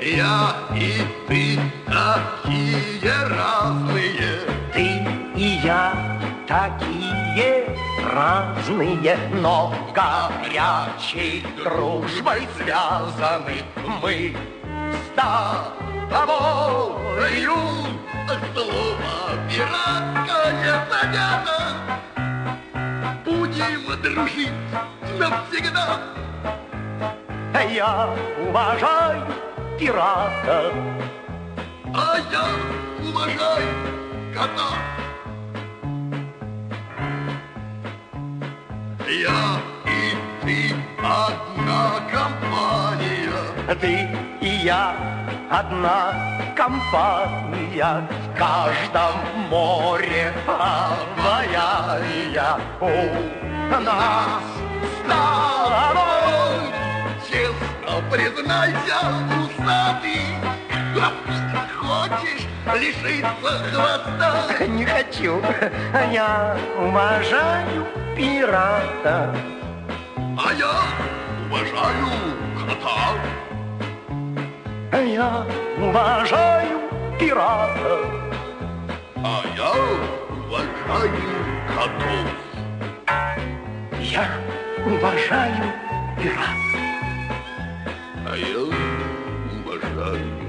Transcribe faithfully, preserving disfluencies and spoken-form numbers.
Я и ты такие разные. Ты и я такие разные, но горячей дружбой связаны мы с тобою. Слово пиратское понятно. Будем дружить навсегда. Я уважаю пирата, а я уважаю кота. Я и ты одна компания. Ты и я одна компания. В каждом море обаянья у нас с тобой. Честно признайся, усатый, хочешь лишиться хвоста? Не хочу. Я уважаю пирата, а я уважаю кота. Я уважаю пирата, а я уважаю котов. Я уважаю пирата, а я уважаю